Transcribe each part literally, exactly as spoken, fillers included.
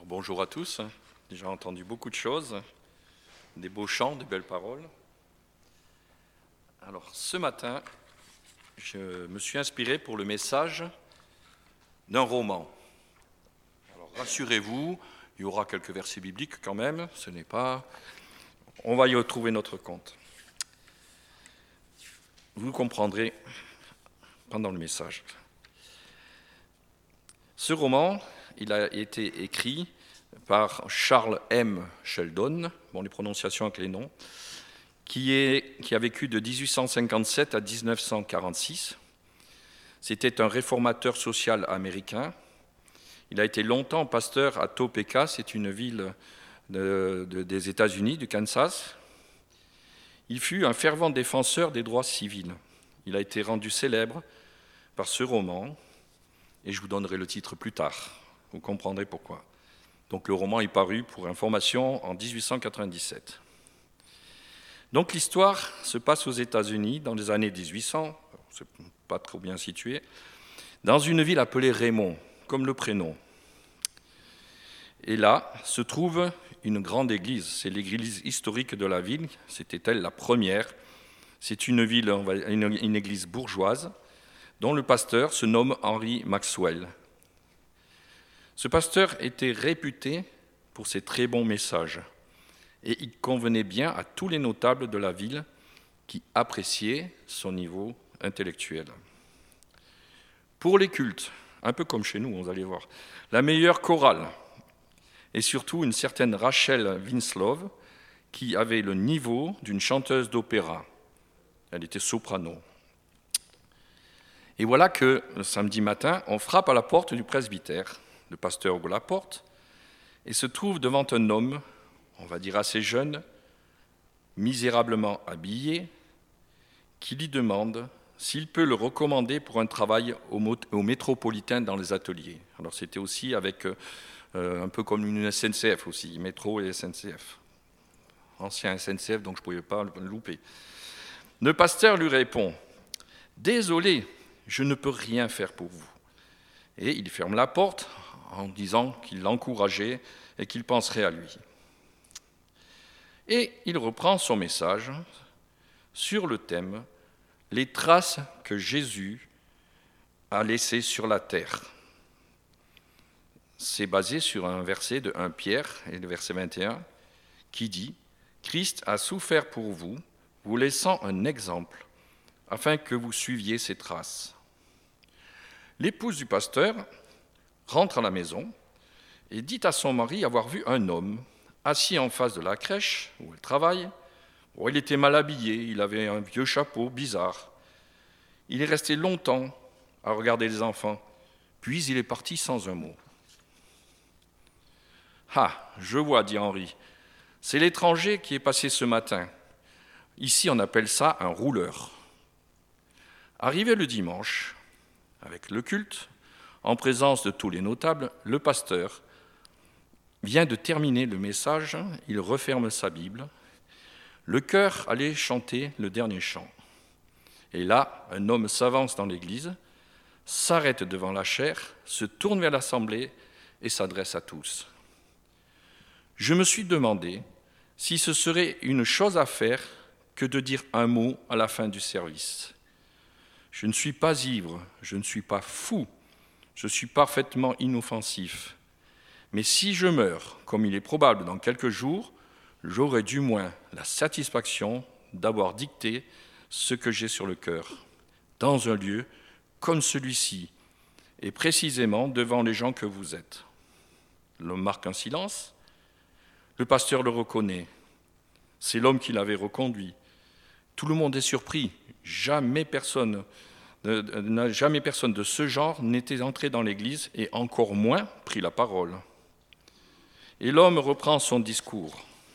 Bonjour à tous, j'ai entendu beaucoup de choses, des beaux chants, des belles paroles. Alors ce matin, je me suis inspiré pour le message d'un roman. Alors rassurez-vous, il y aura quelques versets bibliques quand même, ce n'est pas... On va y retrouver notre compte. Vous comprendrez pendant le message. Ce roman, il a été écrit par Charles M. Sheldon, bon, les prononciations avec les noms, qui, est, qui a vécu de dix-huit cent cinquante-sept à dix-neuf cent quarante-six. C'était un réformateur social américain. Il a été longtemps pasteur à Topeka, c'est une ville de, de, des États-Unis, du Kansas. Il fut un fervent défenseur des droits civils. Il a été rendu célèbre par ce roman, et je vous donnerai le titre plus tard. Vous comprendrez pourquoi. Donc le roman est paru pour information en dix-huit cent quatre-vingt-dix-sept. Donc l'histoire se passe aux États-Unis dans les années dix-huit cents, c'est pas trop bien situé, dans une ville appelée Raymond, comme le prénom. Et là se trouve une grande église, c'est l'église historique de la ville, c'était elle la première. C'est une ville, une, une église bourgeoise, dont le pasteur se nomme Henry Maxwell. Ce pasteur était réputé pour ses très bons messages et il convenait bien à tous les notables de la ville qui appréciaient son niveau intellectuel. Pour les cultes, un peu comme chez nous, vous allez voir, la meilleure chorale et surtout une certaine Rachel Winslow qui avait le niveau d'une chanteuse d'opéra. Elle était soprano. Et voilà que le samedi matin, on frappe à la porte du presbytère. Le pasteur ouvre la porte et se trouve devant un homme, on va dire assez jeune, misérablement habillé, qui lui demande s'il peut le recommander pour un travail au, au métropolitain dans les ateliers. Alors c'était aussi avec euh, un peu comme une S N C F aussi, métro et S N C F. Ancien S N C F, donc je ne pouvais pas le louper. Le pasteur lui répond « Désolé, je ne peux rien faire pour vous ». Et il ferme la porte en disant qu'il l'encourageait et qu'il penserait à lui. Et il reprend son message sur le thème « Les traces que Jésus a laissées sur la terre ». C'est basé sur un verset de premier Pierre, et le verset vingt et un, qui dit « Christ a souffert pour vous, vous laissant un exemple, afin que vous suiviez ses traces. » L'épouse du pasteur rentre à la maison et dit à son mari avoir vu un homme assis en face de la crèche où elle travaille. Bon, il était mal habillé, il avait un vieux chapeau bizarre. Il est resté longtemps à regarder les enfants, puis il est parti sans un mot. « Ah, je vois, dit Henri, c'est l'étranger qui est passé ce matin. Ici, on appelle ça un rouleur. » Arrivé le dimanche, avec le culte, en présence de tous les notables, le pasteur vient de terminer le message, il referme sa Bible. Le chœur allait chanter le dernier chant. Et là, un homme s'avance dans l'église, s'arrête devant la chaire, se tourne vers l'assemblée et s'adresse à tous. Je me suis demandé si ce serait une chose à faire que de dire un mot à la fin du service. Je ne suis pas ivre, je ne suis pas fou, je suis parfaitement inoffensif. Mais si je meurs, comme il est probable dans quelques jours, j'aurai du moins la satisfaction d'avoir dicté ce que j'ai sur le cœur, dans un lieu comme celui-ci, et précisément devant les gens que vous êtes. L'homme marque un silence, le pasteur le reconnaît, c'est l'homme qui l'avait reconduit. Tout le monde est surpris, jamais personne... Jamais personne de ce genre n'était entré dans l'église et encore moins pris la parole. Et l'homme reprend son discours.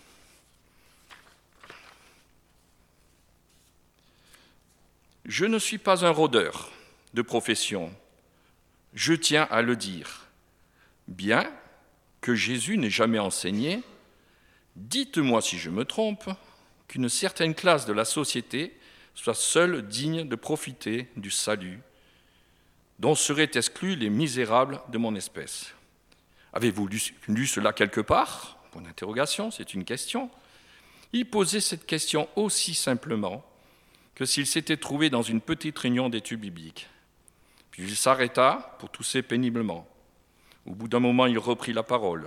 Je ne suis pas un rôdeur de profession, je tiens à le dire. Bien que Jésus n'ait jamais enseigné, dites-moi si je me trompe, qu'une certaine classe de la société soit seule digne de profiter du salut, dont seraient exclus les misérables de mon espèce. Avez-vous lu, lu cela quelque part ? Point d'interrogation, c'est une question. Il posait cette question aussi simplement que s'il s'était trouvé dans une petite réunion d'études bibliques. Puis il s'arrêta pour tousser péniblement. Au bout d'un moment, il reprit la parole.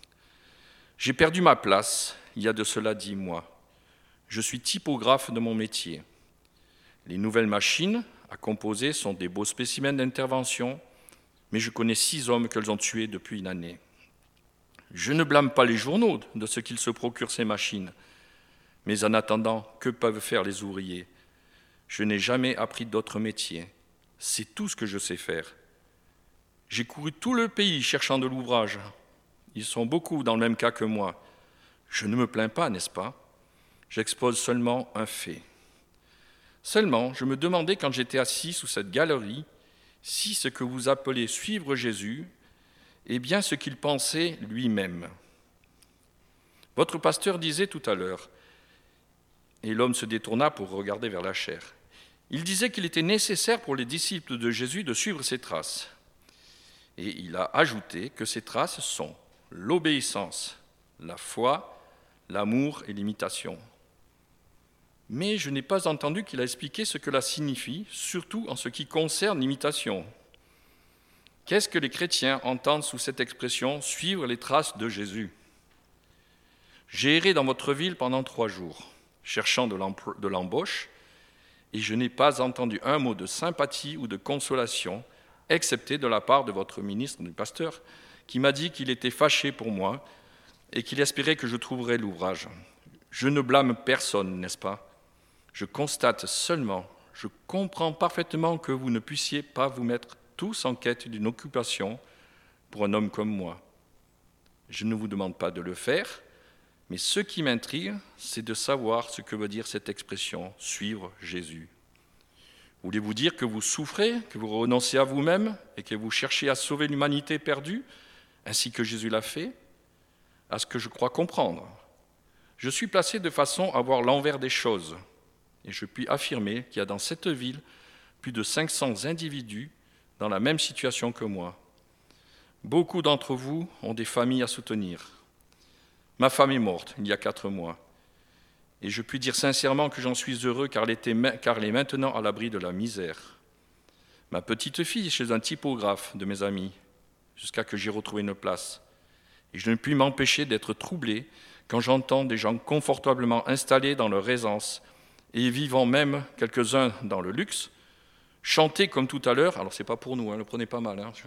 « J'ai perdu ma place il y a de cela dix mois. Je suis typographe de mon métier. Les nouvelles machines à composer sont des beaux spécimens d'intervention, mais je connais six hommes qu'elles ont tués depuis une année. Je ne blâme pas les journaux de ce qu'ils se procurent ces machines, mais en attendant, que peuvent faire les ouvriers ? Je n'ai jamais appris d'autre métier. C'est tout ce que je sais faire. J'ai couru tout le pays cherchant de l'ouvrage. Ils sont beaucoup dans le même cas que moi. Je ne me plains pas, n'est-ce pas ? J'expose seulement un fait. Seulement, je me demandais quand j'étais assis sous cette galerie si ce que vous appelez suivre Jésus est bien ce qu'il pensait lui-même. Votre pasteur disait tout à l'heure, et l'homme se détourna pour regarder vers la chair. Il disait qu'il était nécessaire pour les disciples de Jésus de suivre ses traces. Et il a ajouté que ces traces sont l'obéissance, la foi, l'amour et l'imitation. Mais je n'ai pas entendu qu'il a expliqué ce que cela signifie, surtout en ce qui concerne l'imitation. Qu'est-ce que les chrétiens entendent sous cette expression « suivre les traces de Jésus » ? J'ai erré dans votre ville pendant trois jours, cherchant de l'embauche, et je n'ai pas entendu un mot de sympathie ou de consolation, excepté de la part de votre ministre, du pasteur, qui m'a dit qu'il était fâché pour moi et qu'il espérait que je trouverais l'ouvrage. Je ne blâme personne, n'est-ce pas ? Je constate seulement, je comprends parfaitement que vous ne puissiez pas vous mettre tous en quête d'une occupation pour un homme comme moi. Je ne vous demande pas de le faire, mais ce qui m'intrigue, c'est de savoir ce que veut dire cette expression « suivre Jésus ». Voulez-vous dire que vous souffrez, que vous renoncez à vous-même et que vous cherchez à sauver l'humanité perdue, ainsi que Jésus l'a fait ? À ce que je crois comprendre. Je suis placé de façon à voir l'envers des choses, et je puis affirmer qu'il y a dans cette ville plus de cinq cents individus dans la même situation que moi. Beaucoup d'entre vous ont des familles à soutenir. Ma femme est morte il y a quatre mois, et je puis dire sincèrement que j'en suis heureux car elle, était, car elle est maintenant à l'abri de la misère. Ma petite fille est chez un typographe de mes amis, jusqu'à que j'y retrouve une place. Et je ne puis m'empêcher d'être troublé quand j'entends des gens confortablement installés dans leur aisance et vivant même quelques-uns dans le luxe, chanter comme tout à l'heure, alors c'est pas pour nous, hein, ne le prenez pas mal, hein.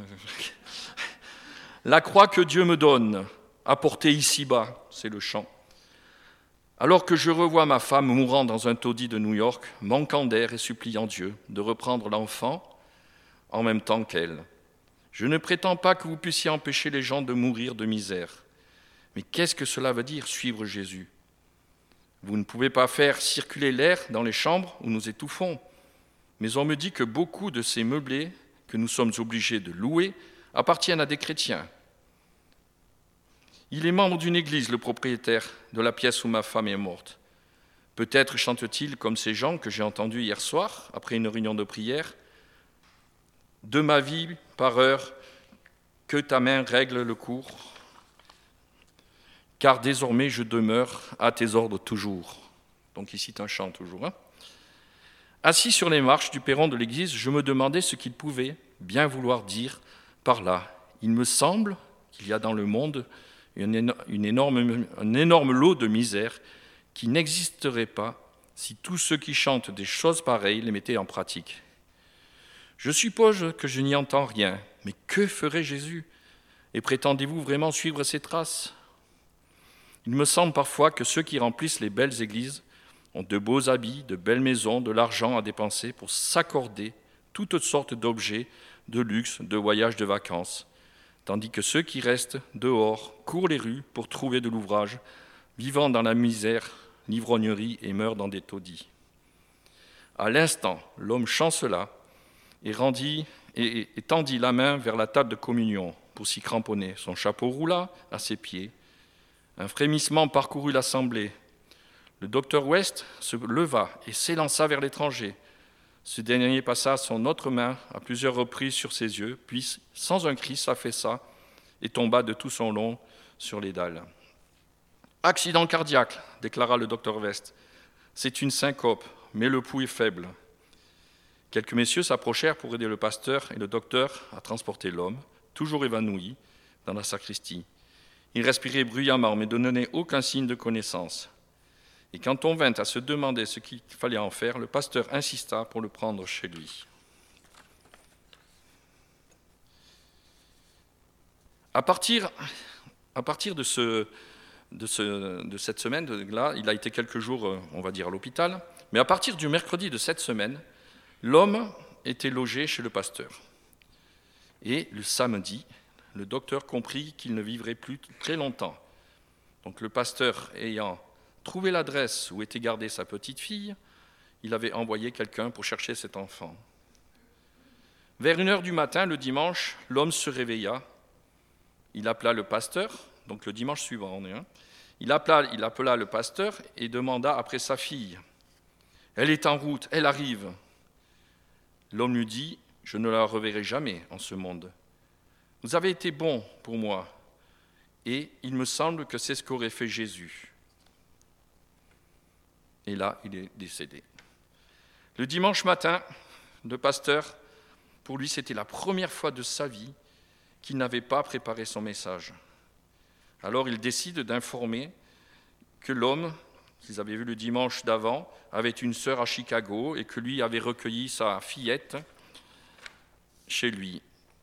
La croix que Dieu me donne, apportée ici-bas, c'est le chant. Alors que je revois ma femme mourant dans un taudis de New York, manquant d'air et suppliant Dieu de reprendre l'enfant en même temps qu'elle. Je ne prétends pas que vous puissiez empêcher les gens de mourir de misère. Mais qu'est-ce que cela veut dire, suivre Jésus ? Vous ne pouvez pas faire circuler l'air dans les chambres où nous étouffons. Mais on me dit que beaucoup de ces meublés que nous sommes obligés de louer appartiennent à des chrétiens. Il est membre d'une église, le propriétaire de la pièce où ma femme est morte. Peut-être chante-t-il comme ces gens que j'ai entendus hier soir, après une réunion de prière, « De ma vie, par heure, que ta main règle le cours, car désormais je demeure à tes ordres toujours. » Donc il cite un chant toujours. Hein. Assis sur les marches du perron de l'église, je me demandais ce qu'il pouvait bien vouloir dire par là. Il me semble qu'il y a dans le monde une énorme, un énorme lot de misère qui n'existerait pas si tous ceux qui chantent des choses pareilles les mettaient en pratique. Je suppose que je n'y entends rien, mais que ferait Jésus ? Et prétendez-vous vraiment suivre ses traces ? Il me semble parfois que ceux qui remplissent les belles églises ont de beaux habits, de belles maisons, de l'argent à dépenser pour s'accorder toutes sortes d'objets, de luxe, de voyages, de vacances, tandis que ceux qui restent dehors courent les rues pour trouver de l'ouvrage, vivant dans la misère, l'ivrognerie et meurent dans des taudis. À l'instant, l'homme chancela et, rendit, et, et tendit la main vers la table de communion pour s'y cramponner. Son chapeau roula à ses pieds. Un frémissement parcourut l'assemblée. Le docteur West se leva et s'élança vers l'étranger. Ce dernier passa son autre main à plusieurs reprises sur ses yeux, puis, sans un cri, s'affaissa et tomba de tout son long sur les dalles. Accident cardiaque, déclara le docteur West. C'est une syncope, mais le pouls est faible. Quelques messieurs s'approchèrent pour aider le pasteur et le docteur à transporter l'homme, toujours évanoui, dans la sacristie. Il respirait bruyamment, mais ne donnait aucun signe de connaissance. Et quand on vint à se demander ce qu'il fallait en faire, le pasteur insista pour le prendre chez lui. À partir, à partir de, ce, de, ce, de cette semaine-là, il a été quelques jours, on va dire, à l'hôpital, mais à partir du mercredi de cette semaine, l'homme était logé chez le pasteur. Et le samedi, le docteur comprit qu'il ne vivrait plus très longtemps. Donc le pasteur ayant trouvé l'adresse où était gardée sa petite fille, il avait envoyé quelqu'un pour chercher cet enfant. Vers une heure du matin, le dimanche, l'homme se réveilla. Il appela le pasteur, donc le dimanche suivant, on est, hein, il, appela, il appela le pasteur et demanda après sa fille. « Elle est en route, elle arrive. » L'homme lui dit, « Je ne la reverrai jamais en ce monde. Vous avez été bon pour moi, et il me semble que c'est ce qu'aurait fait Jésus. » Et là, il est décédé. Le dimanche matin, le pasteur, pour lui, c'était la première fois de sa vie qu'il n'avait pas préparé son message. Alors il décide d'informer que l'homme qu'ils avaient vu le dimanche d'avant avait une sœur à Chicago et que lui avait recueilli sa fillette chez lui.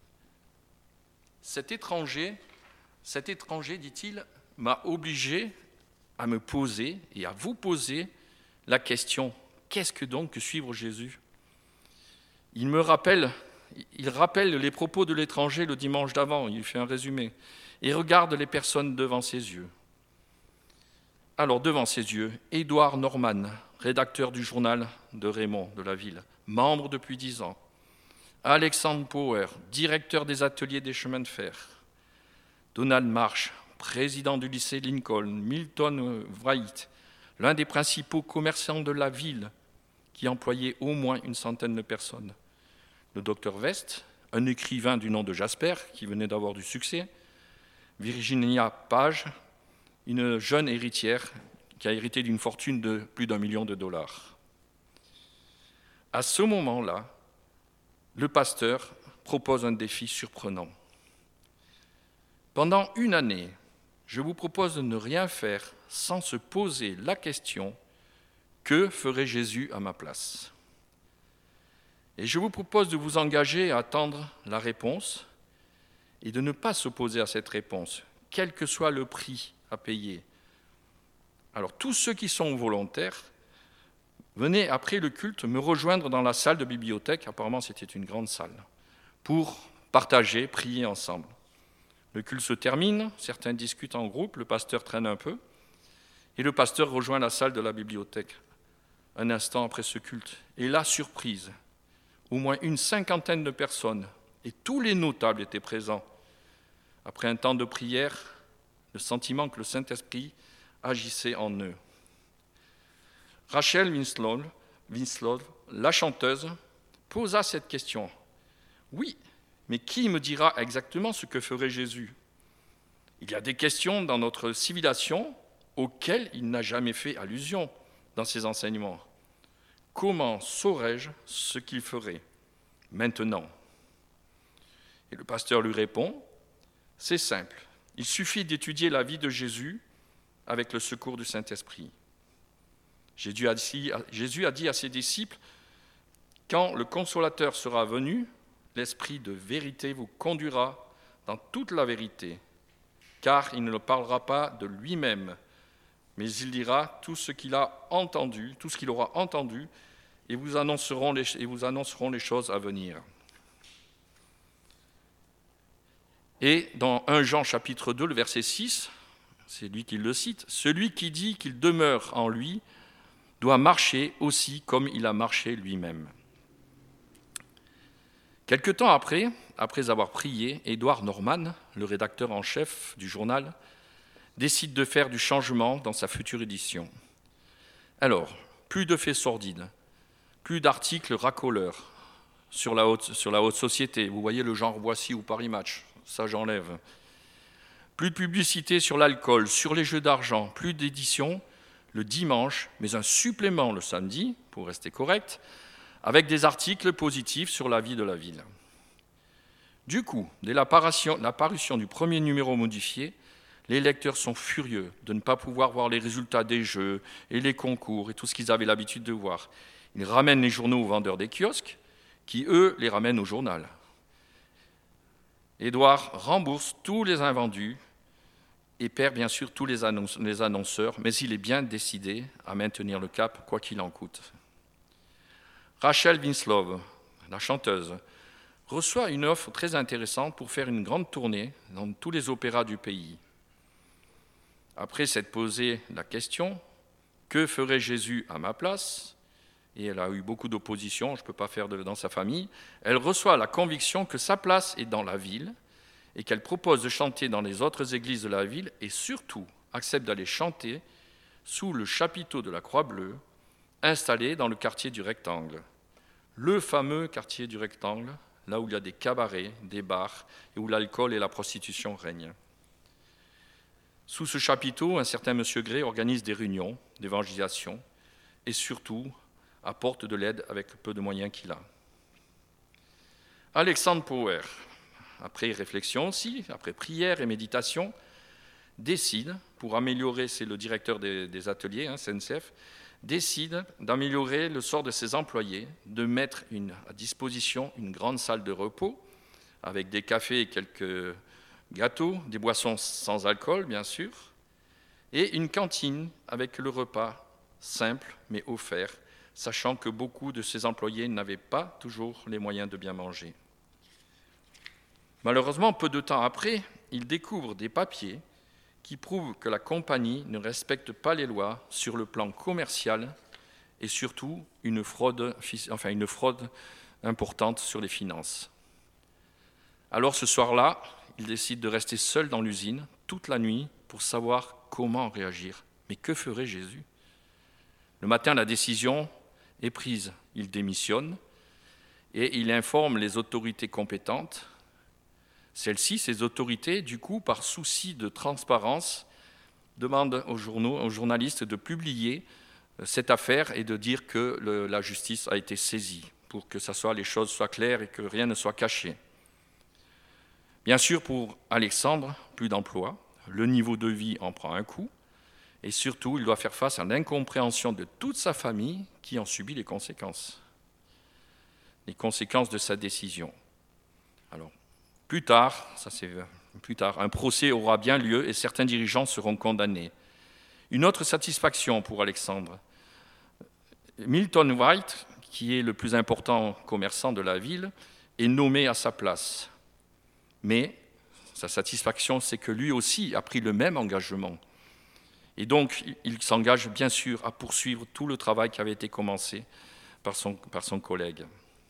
Cet étranger, cet étranger, dit-il, m'a obligé à me poser et à vous poser la question, qu'est-ce que donc que suivre Jésus ? Il me rappelle, il rappelle les propos de l'étranger le dimanche d'avant, il fait un résumé, et regarde les personnes devant ses yeux. Alors, devant ses yeux, Édouard Norman, rédacteur du journal de Raymond, de la ville, membre depuis dix ans. Alexandre Power, directeur des ateliers des chemins de fer. Donald Marsh, président du lycée Lincoln. Milton Wright, l'un des principaux commerçants de la ville, qui employait au moins une centaine de personnes. Le docteur West, un écrivain du nom de Jasper, qui venait d'avoir du succès. Virginia Page, une jeune héritière qui a hérité d'une fortune de plus d'un million de dollars. À ce moment-là, le pasteur propose un défi surprenant. Pendant une année, je vous propose de ne rien faire sans se poser la question « Que ferait Jésus à ma place ?» Et je vous propose de vous engager à attendre la réponse et de ne pas s'opposer à cette réponse, quel que soit le prix à payer. Alors, tous ceux qui sont volontaires, venez après le culte me rejoindre dans la salle de bibliothèque, apparemment c'était une grande salle, pour partager, prier ensemble. Le culte se termine, certains discutent en groupe, le pasteur traîne un peu, et le pasteur rejoint la salle de la bibliothèque un instant après ce culte. Et là, surprise, au moins une cinquantaine de personnes, et tous les notables étaient présents. Après un temps de prière, le sentiment que le Saint-Esprit agissait en eux. Rachel Winslow, Winslow, la chanteuse, posa cette question. Oui, mais qui me dira exactement ce que ferait Jésus ? Il y a des questions dans notre civilisation auxquelles il n'a jamais fait allusion dans ses enseignements. Comment saurais-je ce qu'il ferait maintenant ? Et le pasteur lui répond, c'est simple, il suffit d'étudier la vie de Jésus avec le secours du Saint-Esprit. Jésus a dit, Jésus a dit à ses disciples, quand le Consolateur sera venu, l'Esprit de vérité vous conduira dans toute la vérité, car il ne parlera pas de lui-même, mais il dira tout ce qu'il a entendu, tout ce qu'il aura entendu, et vous annonceront les, et vous annonceront les choses à venir. Et dans premier Jean chapitre deux, le verset six, c'est lui qui le cite, « Celui qui dit qu'il demeure en lui doit marcher aussi comme il a marché lui-même. » Quelque temps après, après avoir prié, Édouard Norman, le rédacteur en chef du journal, décide de faire du changement dans sa future édition. Alors, plus de faits sordides, plus d'articles racoleurs sur la haute, sur la haute société. Vous voyez le genre Voici ou Paris Match, ça j'enlève. Plus de publicité sur l'alcool, sur les jeux d'argent, plus d'édition le dimanche, mais un supplément le samedi, pour rester correct, avec des articles positifs sur la vie de la ville. Du coup, dès l'apparition, l'apparition du premier numéro modifié, les lecteurs sont furieux de ne pas pouvoir voir les résultats des jeux et les concours et tout ce qu'ils avaient l'habitude de voir. Ils ramènent les journaux aux vendeurs des kiosques, qui, eux, les ramènent au journal. Édouard rembourse tous les invendus et perd bien sûr tous les annonceurs, mais il est bien décidé à maintenir le cap, quoi qu'il en coûte. Rachel Winslow, la chanteuse, reçoit une offre très intéressante pour faire une grande tournée dans tous les opéras du pays. Après s'être posé la question « Que ferait Jésus à ma place ?» et elle a eu beaucoup d'opposition, je ne peux pas faire de, dans sa famille, elle reçoit la conviction que sa place est dans la ville et qu'elle propose de chanter dans les autres églises de la ville et surtout accepte d'aller chanter sous le chapiteau de la Croix-Bleue, installé dans le quartier du Rectangle. Le fameux quartier du Rectangle, là où il y a des cabarets, des bars et où l'alcool et la prostitution règnent. Sous ce chapiteau, un certain monsieur Gray organise des réunions d'évangélisation et surtout apporte de l'aide avec le peu de moyens qu'il a. Alexandre Power, après réflexion aussi, après prière et méditation, décide, pour améliorer, c'est le directeur des, des ateliers, hein, C N C F, décide d'améliorer le sort de ses employés, de mettre une, à disposition une grande salle de repos avec des cafés et quelques gâteaux, des boissons sans alcool, bien sûr, et une cantine avec le repas simple mais offert, sachant que beaucoup de ses employés n'avaient pas toujours les moyens de bien manger. Malheureusement, peu de temps après, il découvre des papiers qui prouvent que la compagnie ne respecte pas les lois sur le plan commercial et surtout une fraude, enfin une fraude importante sur les finances. Alors ce soir-là, il décide de rester seul dans l'usine toute la nuit pour savoir comment réagir. Mais que ferait Jésus ? Le matin, la décision est prise. Il démissionne et il informe les autorités compétentes. Celles-ci, ces autorités, du coup, par souci de transparence, demandent aux, journaux, aux journalistes de publier cette affaire et de dire que le, la justice a été saisie pour que ça soit, les choses soient claires et que rien ne soit caché. Bien sûr, pour Alexandre, plus d'emploi, le niveau de vie en prend un coup et surtout, il doit faire face à l'incompréhension de toute sa famille qui en subit les conséquences. Les conséquences de sa décision. Alors, plus tard, ça c'est plus tard, un procès aura bien lieu et certains dirigeants seront condamnés. Une autre satisfaction pour Alexandre. Milton White, qui est le plus important commerçant de la ville, est nommé à sa place. Mais sa satisfaction, c'est que lui aussi a pris le même engagement. Et donc, il s'engage bien sûr à poursuivre tout le travail qui avait été commencé par son, par son collègue.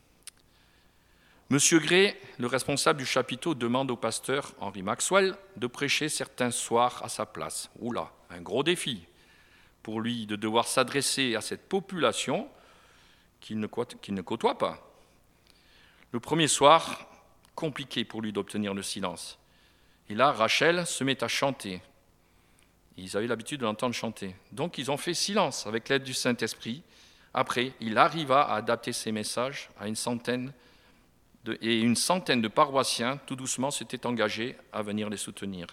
Monsieur Gray, le responsable du chapiteau, demande au pasteur Henry Maxwell de prêcher certains soirs à sa place. Oula, un gros défi pour lui de devoir s'adresser à cette population qu'il ne, qu'il ne côtoie pas. Le premier soir, compliqué pour lui d'obtenir le silence. Et là, Rachel se met à chanter. Ils avaient l'habitude de l'entendre chanter. Donc, ils ont fait silence avec l'aide du Saint-Esprit. Après, il arriva à adapter ses messages à une centaine de, et une centaine de paroissiens, tout doucement, s'étaient engagés à venir les soutenir.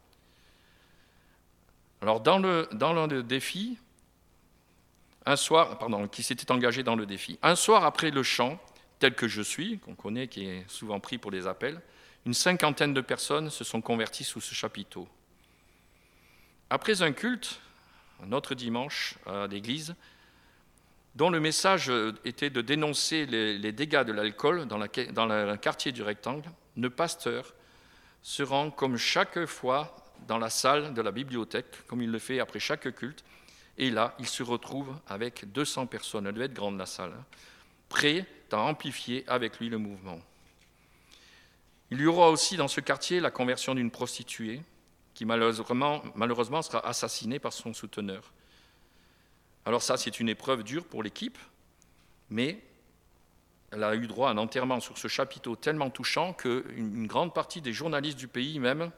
Alors, dans le, dans le défi, un soir, pardon, qui s'était engagé dans le défi, un soir après le chant, tel que je suis, qu'on connaît, qui est souvent pris pour les appels, une cinquantaine de personnes se sont converties sous ce chapiteau. Après un culte, un autre dimanche à l'église, dont le message était de dénoncer les, les dégâts de l'alcool dans, la, dans le quartier du Rectangle, le pasteur se rend comme chaque fois dans la salle de la bibliothèque, comme il le fait après chaque culte, et là, il se retrouve avec deux cents personnes, elle devait être grande la salle, prêt à amplifier avec lui le mouvement. Il y aura aussi dans ce quartier la conversion d'une prostituée, qui malheureusement, malheureusement sera assassinée par son souteneur. Alors ça, c'est une épreuve dure pour l'équipe, mais elle a eu droit à un enterrement sur ce chapiteau tellement touchant qu'une grande partie des journalistes du pays même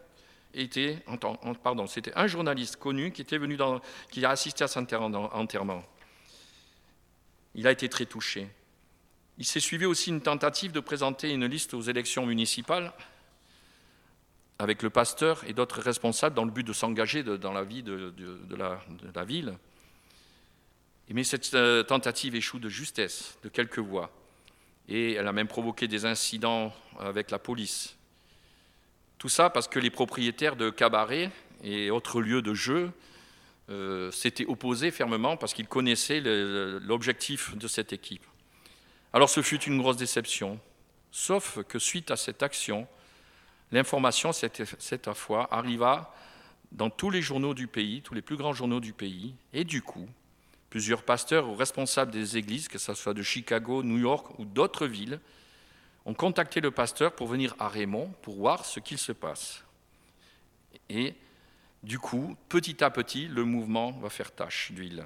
était, pardon, c'était un journaliste connu qui était venu dans, qui a assisté à cet enterrement. Il a été très touché. Il s'est suivi aussi une tentative de présenter une liste aux élections municipales avec le pasteur et d'autres responsables dans le but de s'engager dans la vie de, de, de, la, de la ville. Mais cette tentative échoue de justesse, de quelques voix. Et elle a même provoqué des incidents avec la police. Tout ça parce que les propriétaires de cabarets et autres lieux de jeu euh, s'étaient opposés fermement parce qu'ils connaissaient le, l'objectif de cette équipe. Alors ce fut une grosse déception, sauf que suite à cette action, l'information cette, cette fois arriva dans tous les journaux du pays, tous les plus grands journaux du pays, et du coup, plusieurs pasteurs ou responsables des églises, que ce soit de Chicago, New York ou d'autres villes, ont contacté le pasteur pour venir à Raymond pour voir ce qu'il se passe. Et du coup, petit à petit, le mouvement va faire tache d'huile.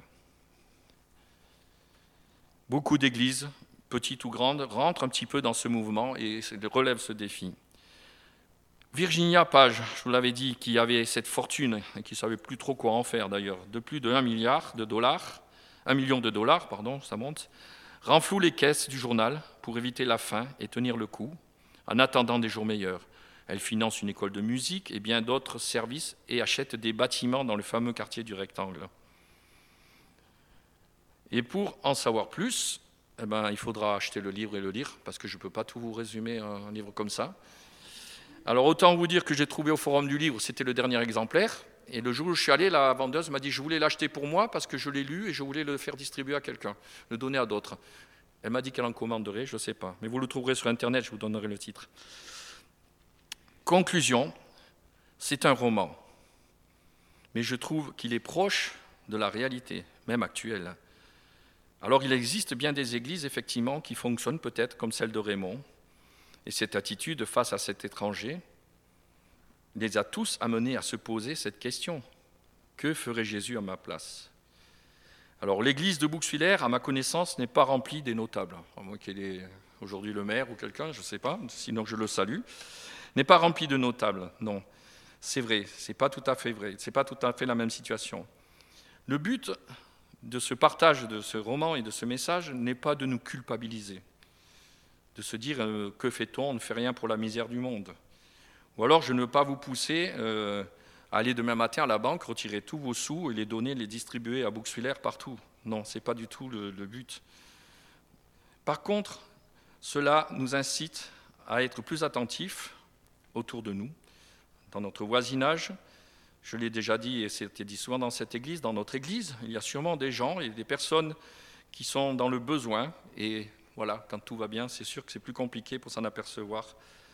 Beaucoup d'églises, petites ou grandes, rentrent un petit peu dans ce mouvement et relèvent ce défi. Virginia Page, je vous l'avais dit, qui avait cette fortune et qui ne savait plus trop quoi en faire d'ailleurs, de plus de un milliard de dollars, un million de dollars, pardon, ça monte, renfloue les caisses du journal pour éviter la faim et tenir le coup, en attendant des jours meilleurs. Elle finance une école de musique et bien d'autres services et achète des bâtiments dans le fameux quartier du Rectangle. Et pour en savoir plus, eh ben, il faudra acheter le livre et le lire, parce que je ne peux pas tout vous résumer un livre comme ça. Alors autant vous dire que j'ai trouvé au Forum du Livre, c'était le dernier exemplaire, et le jour où je suis allé, la vendeuse m'a dit « je voulais l'acheter pour moi parce que je l'ai lu et je voulais le faire distribuer à quelqu'un, le donner à d'autres ». Elle m'a dit qu'elle en commanderait, je ne sais pas, mais vous le trouverez sur Internet, je vous donnerai le titre. Conclusion, c'est un roman, mais je trouve qu'il est proche de la réalité, même actuelle. Alors il existe bien des églises, effectivement, qui fonctionnent peut-être comme celle de Raymond, et cette attitude face à cet étranger les a tous amenés à se poser cette question. Que ferait Jésus à ma place ? Alors l'église de Bouxwiller, à ma connaissance, n'est pas remplie des notables. À moins qu'il ait aujourd'hui le maire ou quelqu'un, je ne sais pas, sinon je le salue. N'est pas remplie de notables, non. C'est vrai, ce n'est pas tout à fait vrai, ce n'est pas tout à fait la même situation. Le but de ce partage de ce roman et de ce message n'est pas de nous culpabiliser, de se dire euh, que fait-on, on ne fait rien pour la misère du monde. Ou alors je ne veux pas vous pousser euh, à aller demain matin à la banque, retirer tous vos sous et les donner, les distribuer à Bouxwiller partout. Non, ce n'est pas du tout le, le but. Par contre, cela nous incite à être plus attentifs autour de nous, dans notre voisinage. Je l'ai déjà dit et c'était dit souvent dans cette église, dans notre église, il y a sûrement des gens et des personnes qui sont dans le besoin. Et voilà, quand tout va bien, c'est sûr que c'est plus compliqué pour s'en apercevoir.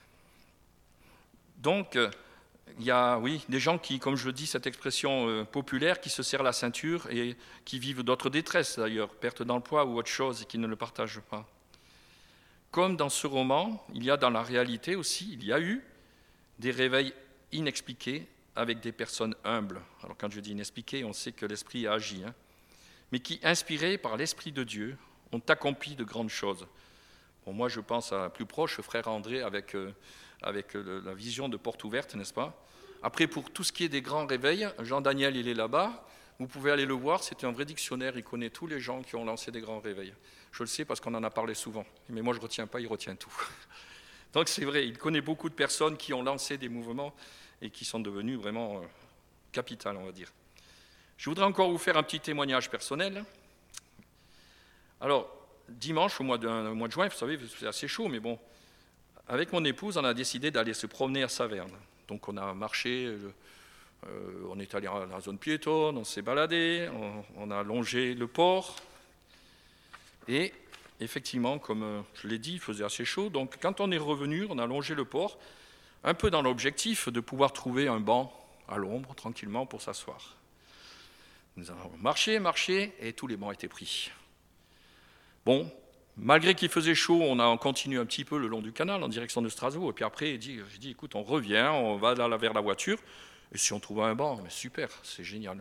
Donc, il y a, oui, des gens qui, comme je le dis, cette expression euh, populaire, qui se serrent la ceinture et qui vivent d'autres détresses d'ailleurs, perte d'emploi ou autre chose, et qui ne le partagent pas. Comme dans ce roman, il y a dans la réalité aussi, il y a eu des réveils inexpliqués avec des personnes humbles. Alors quand je dis inexpliqués, on sait que l'Esprit a agi, hein, mais qui, inspirés par l'Esprit de Dieu, ont accompli de grandes choses. Bon, moi, je pense à plus proche, frère André, avec... Euh, avec la vision de porte ouverte, n'est-ce pas ? Après, pour tout ce qui est des grands réveils, Jean-Daniel, il est là-bas, vous pouvez aller le voir, c'était un vrai dictionnaire, il connaît tous les gens qui ont lancé des grands réveils. Je le sais parce qu'on en a parlé souvent, mais moi je ne retiens pas, il retient tout. Donc c'est vrai, il connaît beaucoup de personnes qui ont lancé des mouvements et qui sont devenus vraiment capitales, on va dire. Je voudrais encore vous faire un petit témoignage personnel. Alors, dimanche, au mois de, au mois de juin, vous savez, c'est assez chaud, mais bon, avec mon épouse, on a décidé d'aller se promener à Saverne. Donc on a marché, euh, on est allé dans la zone piétonne, on s'est baladé, on, on a longé le port. Et effectivement, comme je l'ai dit, il faisait assez chaud. Donc quand on est revenu, on a longé le port, un peu dans l'objectif de pouvoir trouver un banc à l'ombre, tranquillement, pour s'asseoir. Nous avons marché, marché, et tous les bancs étaient pris. Bon, malgré qu'il faisait chaud, on a continué un petit peu le long du canal en direction de Strasbourg. Et puis après, j'ai dit, dit, écoute, on revient, on va là, vers la voiture. Et si on trouve un banc, mais super, c'est génial.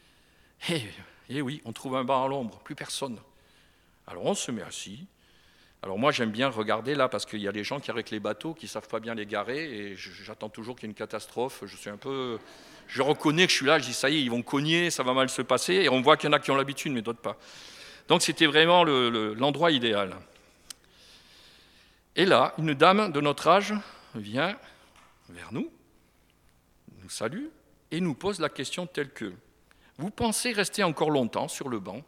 Et, et oui, on trouve un banc à l'ombre, plus personne. Alors on se met assis. Alors moi, j'aime bien regarder là, parce qu'il y a les gens qui avec les bateaux, qui ne savent pas bien les garer, et j'attends toujours qu'il y ait une catastrophe. Je suis un peu... Je reconnais que je suis là, je dis, ça y est, ils vont cogner, ça va mal se passer, et on voit qu'il y en a qui ont l'habitude, mais d'autres pas. Donc c'était vraiment le, le, l'endroit idéal. Et là, une dame de notre âge vient vers nous, nous salue, et nous pose la question telle que, vous pensez rester encore longtemps sur le banc ?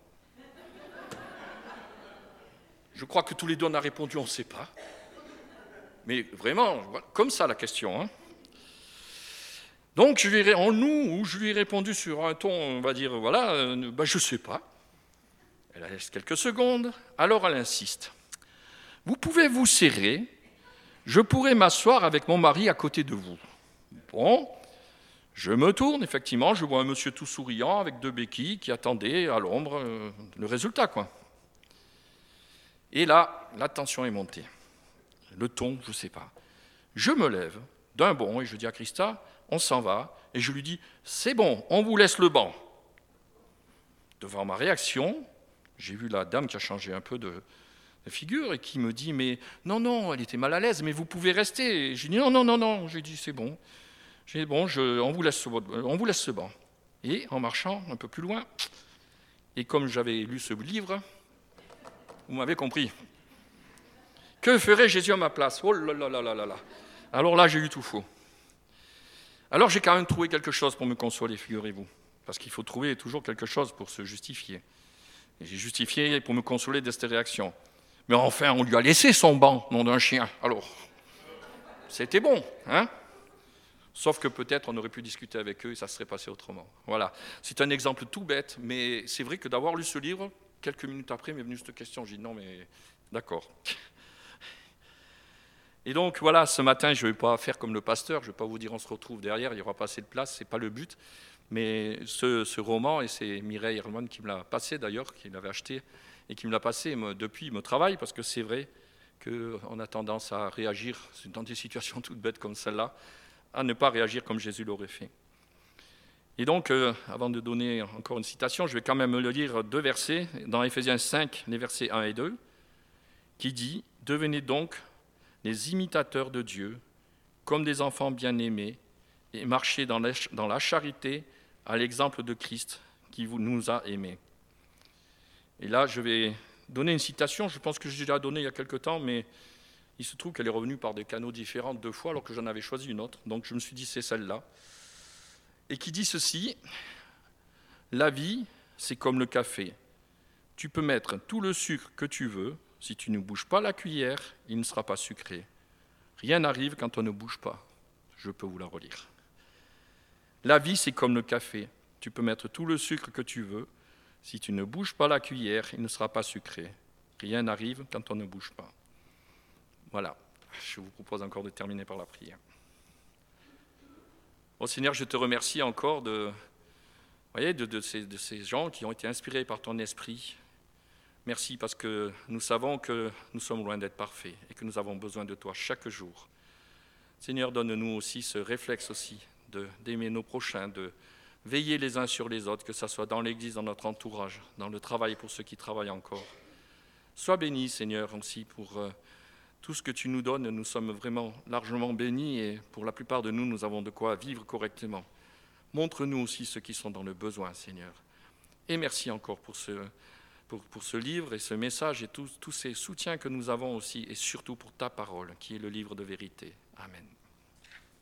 Je crois que tous les deux on a répondu, on ne sait pas. Mais vraiment, comme ça la question. Hein. Donc je lui ai, en nous, je lui ai répondu sur un ton, on va dire, voilà, euh, ben, je ne sais pas. Elle laisse quelques secondes, alors elle insiste. Vous pouvez vous serrer, je pourrais m'asseoir avec mon mari à côté de vous. Bon, je me tourne, effectivement, je vois un monsieur tout souriant avec deux béquilles qui attendait à l'ombre euh, le résultat, quoi. Et là, la tension est montée. Le ton, je ne sais pas. Je me lève d'un bond et je dis à Christa, on s'en va. Et je lui dis, c'est bon, on vous laisse le banc. Devant ma réaction, j'ai vu la dame qui a changé un peu de, de figure et qui me dit, mais non, non, elle était mal à l'aise, mais vous pouvez rester. J'ai dit, non, non, non, non. J'ai dit, c'est bon. J'ai dit, bon, je, on, vous laisse, on vous laisse ce banc. Et en marchant un peu plus loin, et comme j'avais lu ce livre, vous m'avez compris. Que ferait Jésus à ma place ? Oh là là là là là là. Alors là, j'ai eu tout faux. Alors j'ai quand même trouvé quelque chose pour me consoler, figurez-vous. Parce qu'il faut trouver toujours quelque chose pour se justifier. Et j'ai justifié pour me consoler de cette réaction. Mais enfin, on lui a laissé son banc, nom d'un chien. Alors, c'était bon, hein ? Sauf que peut-être on aurait pu discuter avec eux et ça serait passé autrement. Voilà. C'est un exemple tout bête, mais c'est vrai que d'avoir lu ce livre, quelques minutes après, m'est venue cette question. J'ai dit non, mais d'accord. Et donc, voilà, ce matin, je ne vais pas faire comme le pasteur, je ne vais pas vous dire on se retrouve derrière, il n'y aura pas assez de place, ce n'est pas le but. Mais ce, ce roman, et c'est Mireille Herman qui me l'a passé d'ailleurs, qui l'avait acheté, et qui me l'a passé me, depuis me travaille, parce que c'est vrai qu'on a tendance à réagir dans des situations toutes bêtes comme celle-là, à ne pas réagir comme Jésus l'aurait fait. Et donc, euh, avant de donner encore une citation, je vais quand même lire deux versets, dans Éphésiens cinq, les versets un et deux, qui dit « Devenez donc les imitateurs de Dieu, comme des enfants bien-aimés, et marchez dans la, dans la charité à l'exemple de Christ, qui vous, nous a aimés. » Et là, je vais donner une citation, je pense que je l'ai déjà donnée il y a quelque temps, mais il se trouve qu'elle est revenue par des canaux différents deux fois, alors que j'en avais choisi une autre, donc je me suis dit c'est celle-là. Et qui dit ceci, « La vie, c'est comme le café. Tu peux mettre tout le sucre que tu veux. Si tu ne bouges pas la cuillère, il ne sera pas sucré. Rien n'arrive quand on ne bouge pas. » Je peux vous la relire. « La vie, c'est comme le café. Tu peux mettre tout le sucre que tu veux. Si tu ne bouges pas la cuillère, il ne sera pas sucré. Rien n'arrive quand on ne bouge pas. » Voilà. Je vous propose encore de terminer par la prière. Bon, Seigneur, je te remercie encore de, vous voyez, de, de, ces, de ces gens qui ont été inspirés par ton esprit. Merci parce que nous savons que nous sommes loin d'être parfaits et que nous avons besoin de toi chaque jour. Seigneur, donne-nous aussi ce réflexe aussi de, d'aimer nos prochains, de veiller les uns sur les autres, que ce soit dans l'Église, dans notre entourage, dans le travail pour ceux qui travaillent encore. Sois béni, Seigneur, aussi pour... Euh, Tout ce que tu nous donnes, nous sommes vraiment largement bénis et pour la plupart de nous, nous avons de quoi vivre correctement. Montre-nous aussi ceux qui sont dans le besoin, Seigneur. Et merci encore pour ce, pour, pour ce livre et ce message et tous, tous ces soutiens que nous avons aussi et surtout pour ta parole, qui est le livre de vérité. Amen.